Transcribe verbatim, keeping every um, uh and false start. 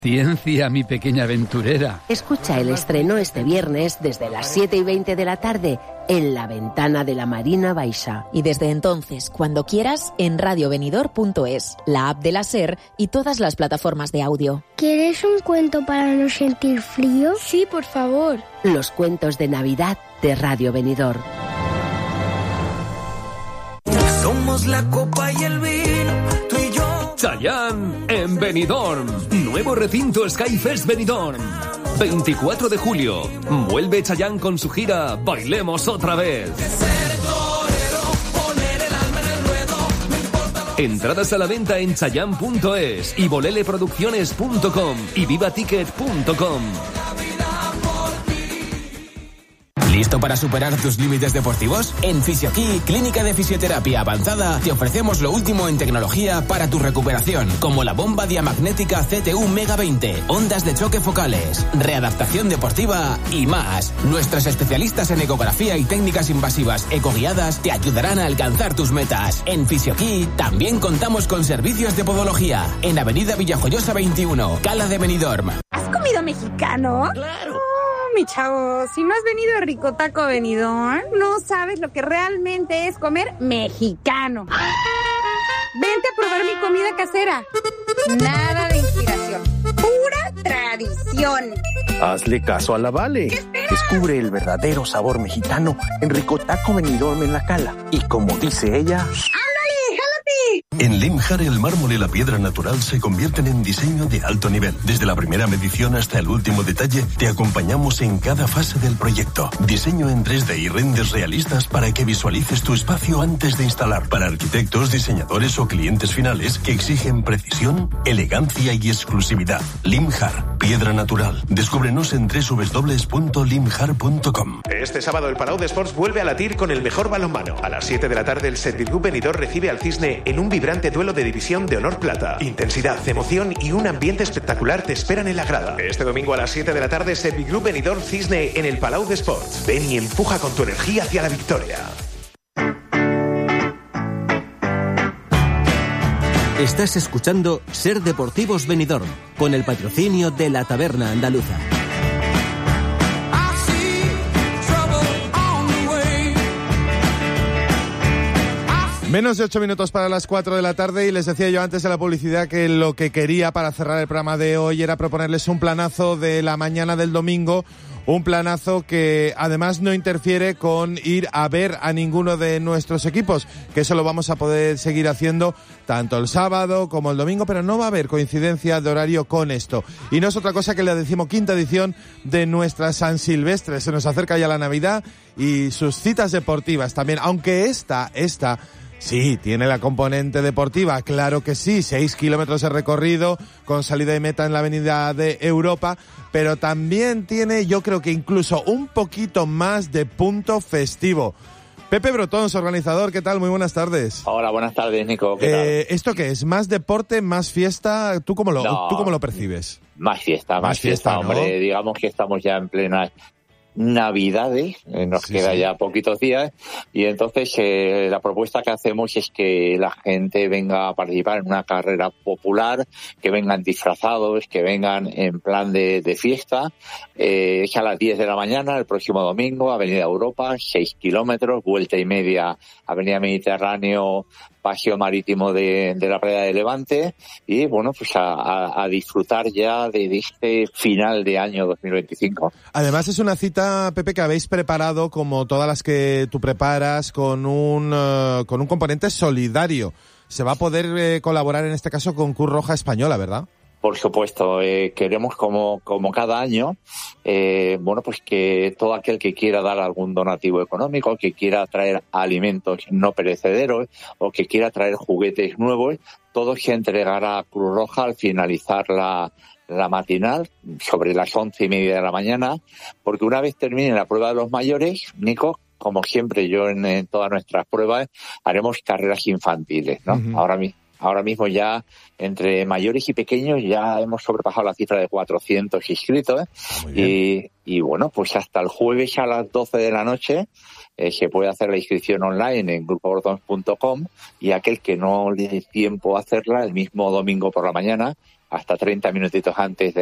Ciencia, mi pequeña aventurera. Escucha el estreno este viernes desde las siete y veinte de la tarde en La Ventana de la Marina Baixa. Y desde entonces, cuando quieras, en radio venidor punto es, la app de la SER y todas las plataformas de audio. ¿Quieres un cuento para no sentir frío? Sí, por favor. Los cuentos de Navidad de Radio Venidor. Somos la copa y el vino, tú y yo. Chayanne en Benidorm. Nuevo recinto Skyfest Benidorm. veinticuatro de julio. Vuelve Chayanne con su gira Bailemos otra vez. Entradas a la venta en chayanne punto es y boleleproducciones punto com y vivaticket punto com. ¿Listo para superar tus límites deportivos? En FisioKey, Clínica de Fisioterapia Avanzada, te ofrecemos lo último en tecnología para tu recuperación, como la bomba diamagnética C T U Mega veinte, ondas de choque focales, readaptación deportiva y más. Nuestros especialistas en ecografía y técnicas invasivas ecoguiadas te ayudarán a alcanzar tus metas. En FisioKey también contamos con servicios de podología en Avenida Villajoyosa veintiuno, Cala de Benidorm. ¿Has comido mexicano? Claro. Mi chavo, si no has venido a Rico Taco Benidorm, no sabes lo que realmente es comer mexicano. Vente a probar mi comida casera. Nada de inspiración, pura tradición. Hazle caso a la Vale. Descubre el verdadero sabor mexicano en Rico Taco Benidorm en La Cala. Y como dice ella... En Limjar, el mármol y la piedra natural se convierten en diseño de alto nivel. Desde la primera medición hasta el último detalle, te acompañamos en cada fase del proyecto. Diseño en tres D y renders realistas para que visualices tu espacio antes de instalar. Para arquitectos, diseñadores o clientes finales que exigen precisión, elegancia y exclusividad. Limjar, piedra natural. Descúbrenos en doble u doble u doble u punto limjar punto com. Este sábado el Palau de Sports vuelve a latir con el mejor balonmano. A las siete de la tarde el Servit Benidorm recibe al Cisne en un vibrante duelo de división de honor plata. Intensidad, emoción y un ambiente espectacular te esperan en la grada. Este domingo a las siete de la tarde Servit Benidorm Cisne en el Palau de Sports. Ven y empuja con tu energía hacia la victoria. Estás escuchando Ser Deportivos Benidorm con el patrocinio de la Taberna Andaluza. Menos de ocho minutos para las cuatro de la tarde y les decía yo antes de la publicidad que lo que quería para cerrar el programa de hoy era proponerles un planazo de la mañana del domingo, un planazo que además no interfiere con ir a ver a ninguno de nuestros equipos, que eso lo vamos a poder seguir haciendo tanto el sábado como el domingo, pero no va a haber coincidencia de horario con esto. Y no es otra cosa que la decimoquinta edición de nuestra San Silvestre. Se nos acerca ya la Navidad y sus citas deportivas también, aunque esta, esta... Sí, tiene la componente deportiva, claro que sí, seis kilómetros de recorrido con salida y meta en la Avenida de Europa, pero también tiene, yo creo que incluso un poquito más de punto festivo. Pepe Brotón, su organizador, ¿qué tal? Muy buenas tardes. Hola, buenas tardes, Nico. ¿Qué eh, tal? ¿Esto qué es? ¿Más deporte, más fiesta? ¿Tú cómo lo, no, ¿tú cómo lo percibes? Más fiesta, más, más fiesta, fiesta, ¿no? Hombre, digamos que estamos ya en plena Navidades, eh, nos sí, queda sí. ya poquitos días y entonces eh, la propuesta que hacemos es que la gente venga a participar en una carrera popular, que vengan disfrazados, que vengan en plan de, de fiesta. Eh, es a las diez de la mañana el próximo domingo, Avenida Europa, seis kilómetros, vuelta y media, Avenida Mediterráneo, Paseo Marítimo de, de la playa de Levante y bueno, pues a, a, a disfrutar ya de, de este final de año dos mil veinticinco. Además es una cita, Pepe, que habéis preparado como todas las que tú preparas con un uh, con un componente solidario. Se va a poder eh, colaborar en este caso con Cruz Roja Española, ¿verdad? Por supuesto, eh, queremos como como cada año, eh, bueno, pues que todo aquel que quiera dar algún donativo económico, que quiera traer alimentos no perecederos o que quiera traer juguetes nuevos, todo se entregará a Cruz Roja al finalizar la la matinal, sobre las once y media de la mañana, porque una vez termine la prueba de los mayores, Nico, como siempre yo en, en todas nuestras pruebas, haremos carreras infantiles, ¿no? Uh-huh. Ahora mismo. Ahora mismo ya, entre mayores y pequeños, ya hemos sobrepasado la cifra de cuatrocientos inscritos. Y, y bueno, pues hasta el jueves a las doce de la noche eh, se puede hacer la inscripción online en grupo brotons punto com y aquel que no le dé tiempo a hacerla, el mismo domingo por la mañana, hasta treinta minutitos antes de